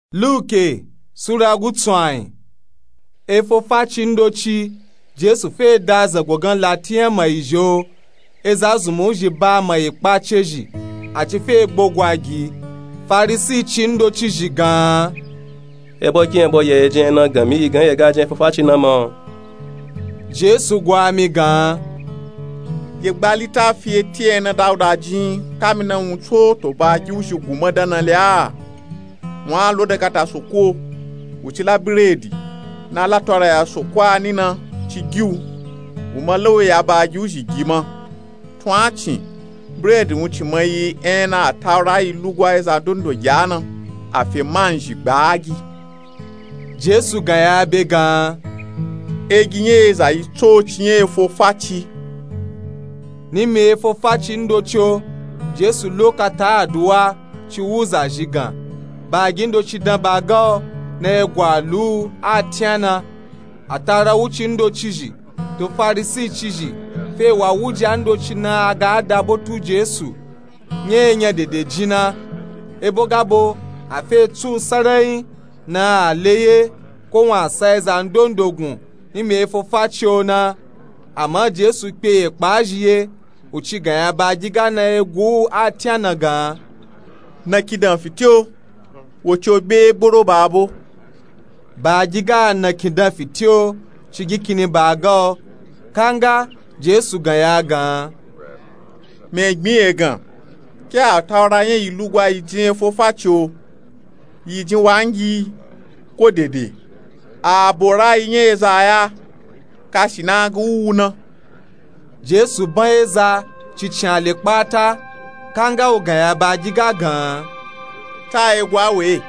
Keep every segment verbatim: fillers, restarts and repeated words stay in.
Luke sura gutsuai efo fachi ndochi Jesu fe da zagwagan latiyan mai jo ezazumu ji ba mai kpacheji ati fe gbogwagi farisi chi ndochi ji gan ebo ki ebo ye jen na gan mi gan ye ga jen fo fachi na mo Jesu gwa mi gan ye gbalita fi tie na dauda jin kamina uncho to ba ji ushi gumada na lia wa lo de kata soko uchila bredi na la tora ya sokwa ni na chigiu umalo ya ba ji ushi gima twachi bread uchi mai ena taura ilugwa eza dondo yana afi manji gbagi Jesu ga ya be gan eginye eza ito chinye fo fachi n'ime efo fachi ndocho Jesu lokata aduwa chiwuza jigan bagi ndochi dan baga na egwalu atiana atara uchi ndochi ji to farisi chiji fe wa wuja ndochi na aga adabotu Jesu nye nye dede jina ebogabo afe tu sarai na aleye ko wa saiza ndondogun n'ime efo fachi ona ama Jesu pe ekpajiye uchi ga ya ba giga na egwu atiana ga na kidan fitio wocho be boro babo ba giga na kidan fitio chigi kini baga kanga Jesu ga ya ga me gbin egan ki atara yen ilugwa ijin fo facho yijin wangi ko dede abora yen ezaya kashina guuna Jesu ban eza chichan le pata kanga o gaya ba giga gan ta egwa we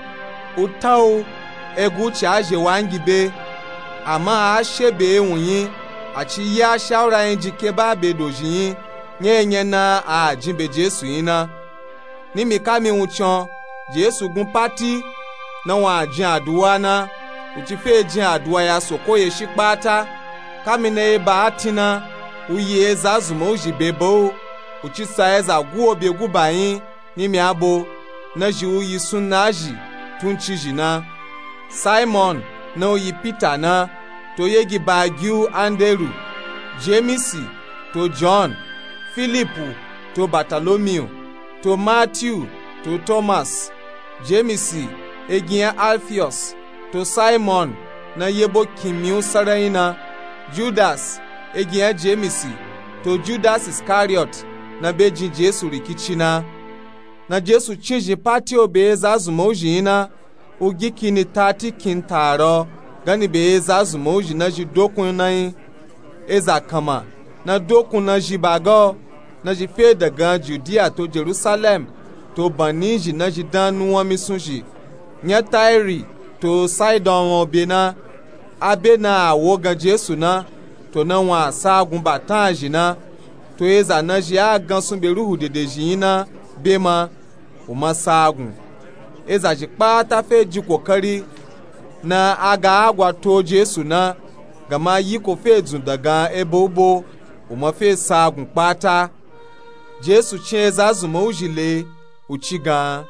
utao egu chaje wangi be ama a shebe ehunyin achi ya shawra yin jike ba be dojin nyenye na a jimbe Jesu yin na ni mi ka mi unchon Jesu gun pati na wa jin aduwa na uchi fe jin aduwa ya sokoye shi pata kami na eba atina uye eza zumo jibebo uchi sa eza guo be gubayin ni mi abo na ji uyi sunaji tunchi jina Simon na uyi Peter na to yegi bagiu Anderu Jemisi to John Philipu to Bartholomew to Matthew to Thomas Jemisi egian Alphaeus to Simon na yebo kimiu saraina Judas egian Jemisi to Judas Iscariot na beji Jesu rikichina na Jesu chinji pati obeza azumoji ina ugi kini tati kintaro gani beza azumoji na ji dokun na eza kama na dokun na ji bago na ji fe daga Judea to Jerusalem to baniji na ji danu wa misunji nya Tyre to Sidon obena abena awoga Jesu na to na wa sagun batanji na to eza na ji agan sun be ruhu dede jina bema uma sagun eza ji pata fe ji kokari na aga agwa to Jesu na gama yi ko fe dun daga ebobo uma fe sagun pata Jesu chen eza zuma ujile uchiga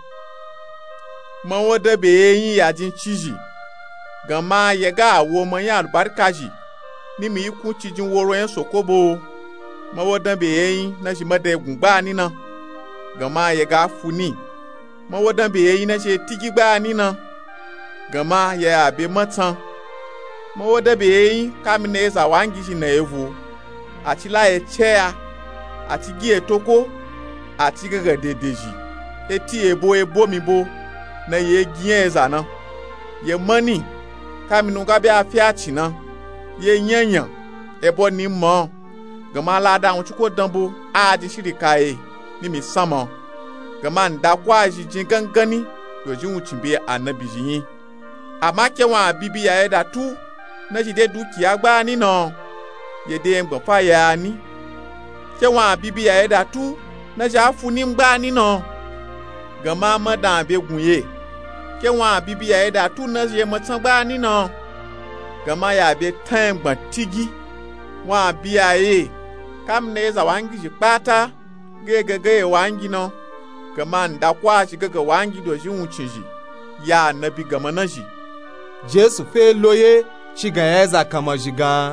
mawada be yin yajin chiji gama yega awo man ya albarkaji ni mi ku chijin woro en sokobo mawada be yin na ji made gungba ni na gama yega funi mawada be yin na je tigigba ni na gama ya abe matan mawada be yin kamine eza wangi ji na evu ati la echea ati gi etoko ati gaga dedeji eti ebo ebo mi bo na ye gien eza na ye mani kaminu ga be afia chi na ye nyanyan ebo ni mo gama la da unchuko dambo aji shirika e ni mi samo gama nda kwa ji jin gangani to ji unchimbe annabi yin ama ke wa bibi ya eda tu na ji de dukiya gba ni no ye de ngbo fa ya ni ke wa bibi ya eda tu na ja funi ngba ni no gama madan be gunye ke wa bibi ya eda tu na je matan gba ni no gama ya be tan gba tigi wa biya e kam ne za wangi ji pata ge ge ge wangi no gama nda kwa ji ge ge wangi do ji unchi ji ya nabi gama na ji. Jesu fe loye ci ga ya za kama ji gan.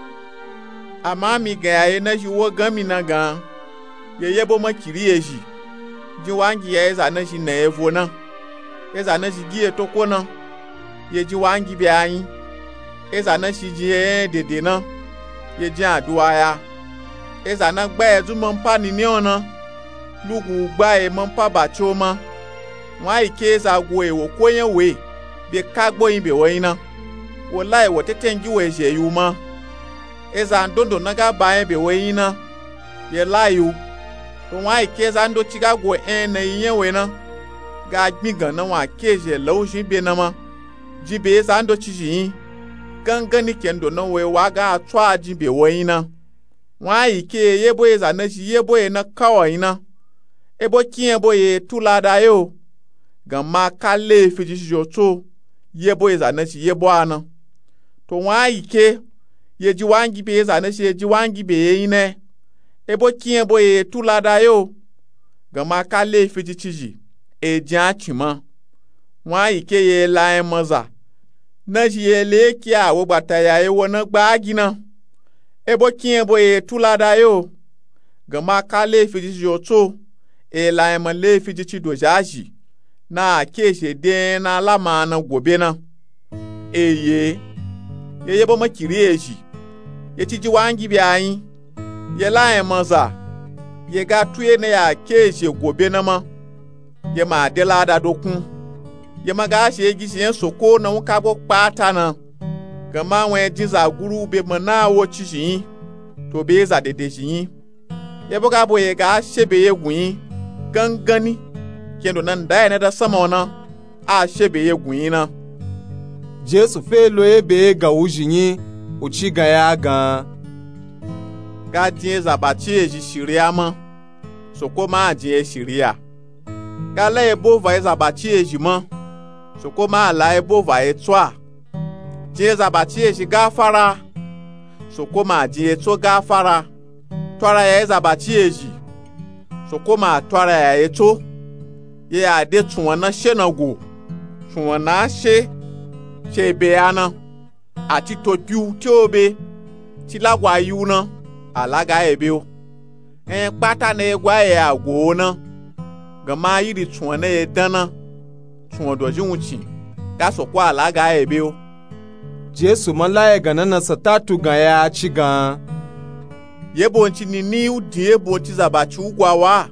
Amma mi ga yaye na ji wo gami na gan, ye yebo ma kiri ye ji. Ji wangi ya za na ji na evo na. Ye za na ji giye toko na. Ye ji wangi bi ayin. Ye za na ji ji ye dede na. Ye ji aduwa ya. Ye za na gba ezu mampa ni ni ona. Lugu gba e mampa bacho ma. Wa ike za gwe wo kwenye we. Be kagbo yin be wo yin na. Wo lai wo tetengi we je yu ma. Eza ndondo naga bae be wo yin na. Ye lai yu. Wa ike za ndo chiga gwe en na yin we na. Ga gbigan na wa keje lo jin be na ma. Ji be za ndo chi yin. Gangan ni kendo na we wa ga atwa ji be wo yin na. Wa ike yebo eza na ji yebo e na kawo yin na. Ebo kien bo ye tula da yo. Gama kale fiji joto yebo eza na chi yebo ana. To wa ike ye ji wangi be eza na chi ye ji wangi be ine. Ebo kien bo ye tula da yo. Gama kale fiji chiji e jan chima. Wa ike ye la e maza. Na ji ye le kia wo bataya ye wona gba gina. Ebo kien bo ye tula da yo. Gama kale fiji joto e la e ma le fiji chi do jaji. Na keshe den na lama na gobe na. Eye. Ye yebo makiri eji. Ye tiji wangi bi ayin. Ye la e maza. Ye ga tuye na ya keshe gobe na ma. Ye ma adela da dokun. Ye ma ga ashe egi siyen soko na wukabo kpata na. Gama wen jiza guru be mana wo chishi. To be za dede shi. Ye boga bo ye ga ashe be ye gwi. Gangani. Kendo nan da yana da sama wana a shebe ye gwina. Jesu fe loye be ga ujinyi uchi ga ya gan. Ga diye zabachi e ji shiria ma. Soko ma a diye shiria. Ga la e bova e zabachi e ji ma. Soko ma a la e bova e twa. Diye zabachi e ji gafara. Soko ma a diye to gafara. Twara ya e zabachi e ji. Soko ma a twara ya e to. Ye ade tuwana she na go. Tuwana she. She be ana. Ati topiu ti obe. Ti lagwa yu na. Alaga ebe o. En pata na egwa e agwo na. Gama yiri tuwana e dana. Tuwa doji unchi. Gaso kwa alaga ebe o. Jesu mala e gana na satatu ga ya chi gan. Yebo nchi ni ni udi yebo nchi zabachi ugwa wa.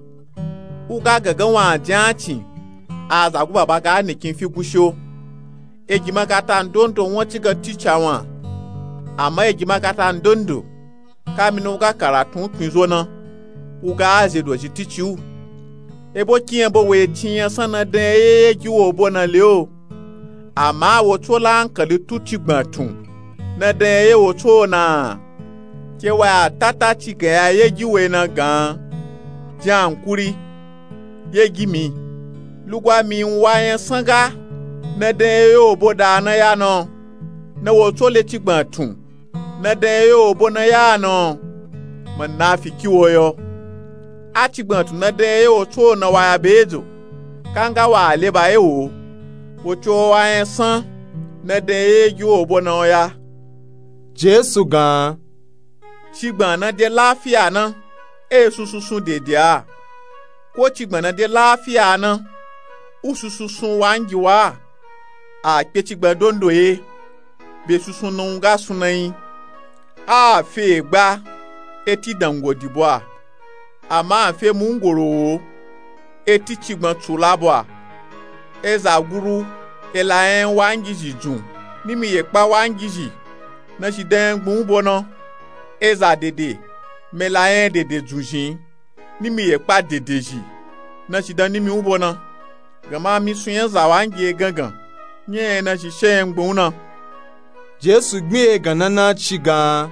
Uga gaga wa janchi a zagu baba ga nikin fi gusho eji makata ndondo won ci ga teacher wa amma eji makata ndondo kaminu uga karatu kinzo na uga aze do ji teachu ebo kien bo we tiyan sana de eji wo bo na le o amma wo to la ankali tuti gbantun na de e wo to na ke wa tata ci ga eji we na gan jan kuri ye gimi lugwa mi nwayen sanga na de yo boda na ya no na wo to le tigbantun na de yo bo na ya no manafiki wo yo a tigbantun na de yo to na wa bezo kanga wa le ba e wo wo to wayen san na de yo bo na ya Jesu gan tigban na de lafia na e sususun dede a ko tigbana de lafiya na ususu sun wangi wa a pe tigba dondo ye be susun nun ga sunan a fe gba eti dango dibo a ama fe mungoro eti tigba tulabo a eza guru ela en wangi jijun nimi ye pa wangi ji na si den gbun bono eza dede mela en dede jujin nimi ye pa dedeji na shi dan nimi ubo na gama mi suyen za wangi gangan nye na shi shen gbon na Jesu gbe gana na chi gan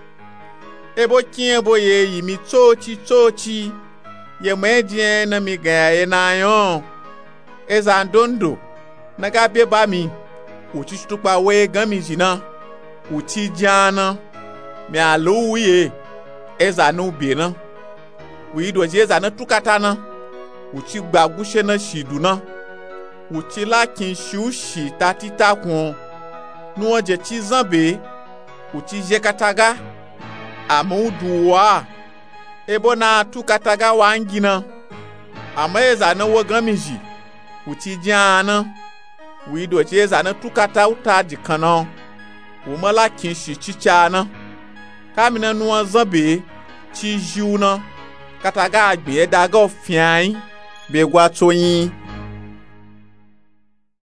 ebo kien bo ye yi mi tochi tochi ye medien na mi ga ye na yon eza ndondo na ga be ba mi uchi tupa we gan mi jina uchi jana mi alu ye eza no be na wi do je za na tukata na uchi gba gushe na shidu na uchi la kin shiu shi tatita kun nuwa je chi zambe uchi je kataga amu duwa ebo na tu kataga wangina ama eza na wogamiji uchi jana wi do je eza na tu kata uta dikano wo la kin shi chichana kamina nuwa zambe chi jiuna kataga agbe daga ofian be gwa toyin